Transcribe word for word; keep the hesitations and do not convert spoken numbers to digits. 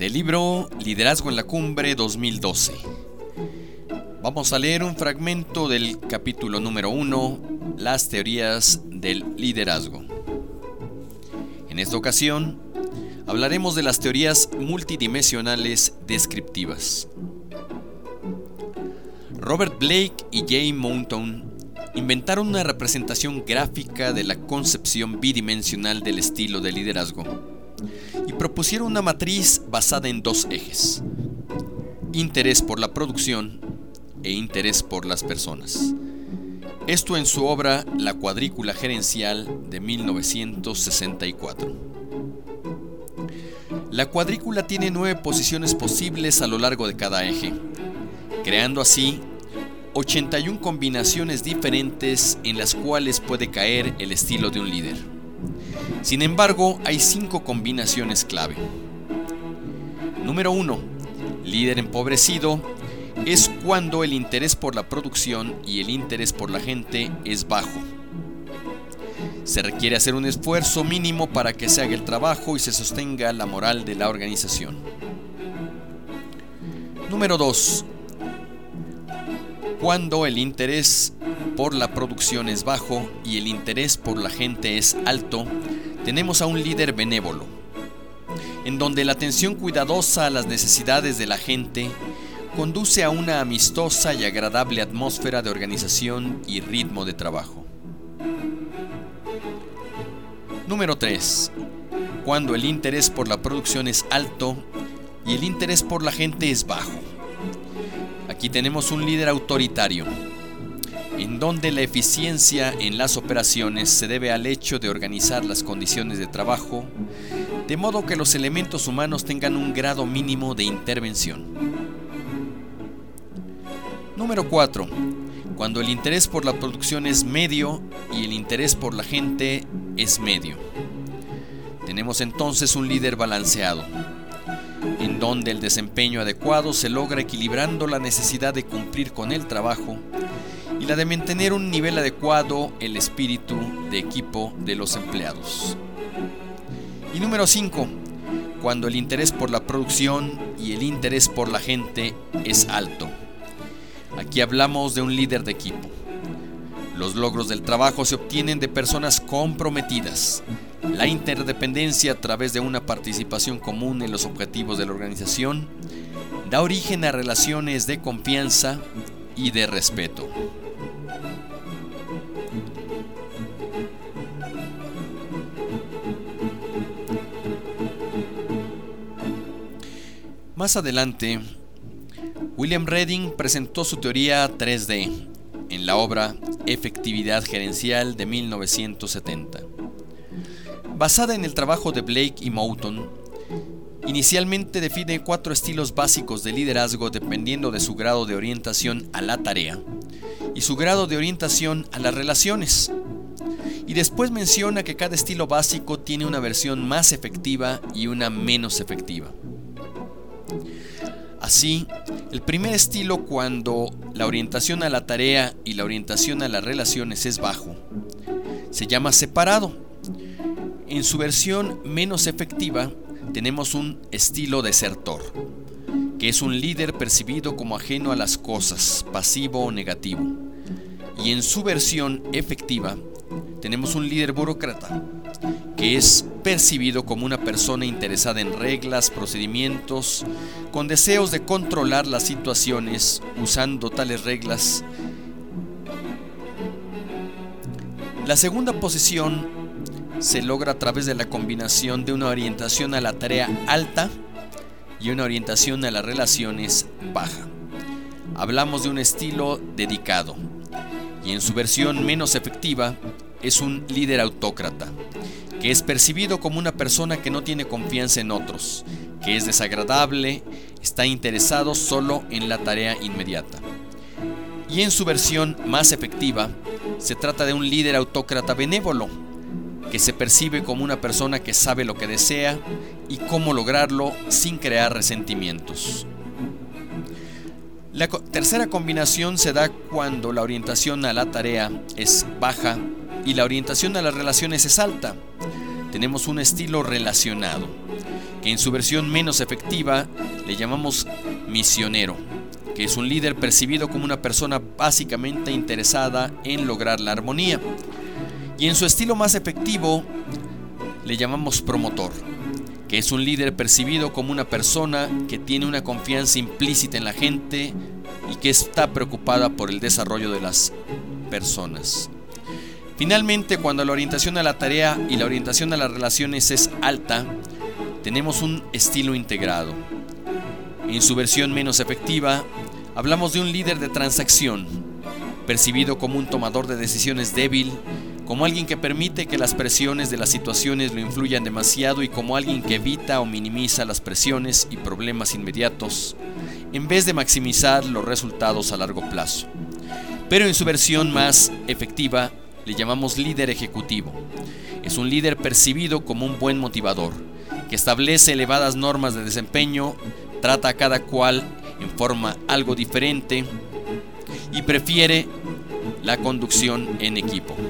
Del libro Liderazgo en la Cumbre dos mil doce. Vamos a leer un fragmento del capítulo número uno, las teorías del liderazgo. En esta ocasión, hablaremos de las teorías multidimensionales descriptivas. Robert Blake y Jay Mountain inventaron una representación gráfica de la concepción bidimensional del estilo de liderazgo y propusieron una matriz basada en dos ejes: interés por la producción e interés por las personas. Esto en su obra La cuadrícula gerencial de mil novecientos sesenta y cuatro. La cuadrícula tiene nueve posiciones posibles a lo largo de cada eje, creando así ochenta y una combinaciones diferentes en las cuales puede caer el estilo de un líder. Sin embargo, hay cinco combinaciones clave. Número uno. Líder empobrecido es cuando el interés por la producción y el interés por la gente es bajo. Se requiere hacer un esfuerzo mínimo para que se haga el trabajo y se sostenga la moral de la organización. Número dos. Cuando el interés por la producción es bajo y el interés por la gente es alto, tenemos a un líder benévolo, en donde la atención cuidadosa a las necesidades de la gente conduce a una amistosa y agradable atmósfera de organización y ritmo de trabajo. Número tres. Cuando el interés por la producción es alto y el interés por la gente es bajo. Aquí tenemos un líder autoritario, en donde la eficiencia en las operaciones se debe al hecho de organizar las condiciones de trabajo, de modo que los elementos humanos tengan un grado mínimo de intervención. Número cuatro. Cuando el interés por la producción es medio y el interés por la gente es medio. Tenemos entonces un líder balanceado, en donde el desempeño adecuado se logra equilibrando la necesidad de cumplir con el trabajo y la de mantener un nivel adecuado el espíritu de equipo de los empleados. Y número cinco. Cuando el interés por la producción y el interés por la gente es alto. Aquí hablamos de un líder de equipo. Los logros del trabajo se obtienen de personas comprometidas. La interdependencia a través de una participación común en los objetivos de la organización da origen a relaciones de confianza y de respeto. Más adelante, William Redding presentó su teoría tres D en la obra Efectividad Gerencial de mil novecientos setenta. Basada en el trabajo de Blake y Mountain, inicialmente define cuatro estilos básicos de liderazgo dependiendo de su grado de orientación a la tarea y su grado de orientación a las relaciones. Y después menciona que cada estilo básico tiene una versión más efectiva y una menos efectiva. Así, el primer estilo, cuando la orientación a la tarea y la orientación a las relaciones es bajo, se llama separado. En su versión menos efectiva, tenemos un estilo desertor, que es un líder percibido como ajeno a las cosas, pasivo o negativo. Y en su versión efectiva, tenemos un líder burócrata, que es percibido como una persona interesada en reglas, procedimientos, con deseos de controlar las situaciones usando tales reglas. La segunda posición se logra a través de la combinación de una orientación a la tarea alta y una orientación a las relaciones baja. Hablamos de un estilo dedicado, y en su versión menos efectiva es un líder autócrata, que es percibido como una persona que no tiene confianza en otros, que es desagradable, está interesado solo en la tarea inmediata. Y en su versión más efectiva, se trata de un líder autócrata benévolo, que se percibe como una persona que sabe lo que desea y cómo lograrlo sin crear resentimientos. La co- tercera combinación se da cuando la orientación a la tarea es baja y la orientación a las relaciones es alta. Tenemos un estilo relacionado, que en su versión menos efectiva le llamamos misionero, que es un líder percibido como una persona básicamente interesada en lograr la armonía. Y en su estilo más efectivo le llamamos promotor, que es un líder percibido como una persona que tiene una confianza implícita en la gente y que está preocupada por el desarrollo de las personas. Finalmente, cuando la orientación a la tarea y la orientación a las relaciones es alta, tenemos un estilo integrado. En su versión menos efectiva, hablamos de un líder de transacción, percibido como un tomador de decisiones débil, como alguien que permite que las presiones de las situaciones lo influyan demasiado y como alguien que evita o minimiza las presiones y problemas inmediatos, en vez de maximizar los resultados a largo plazo. Pero en su versión más efectiva, le llamamos líder ejecutivo. Es un líder percibido como un buen motivador, que establece elevadas normas de desempeño, trata a cada cual en forma algo diferente y prefiere la conducción en equipo.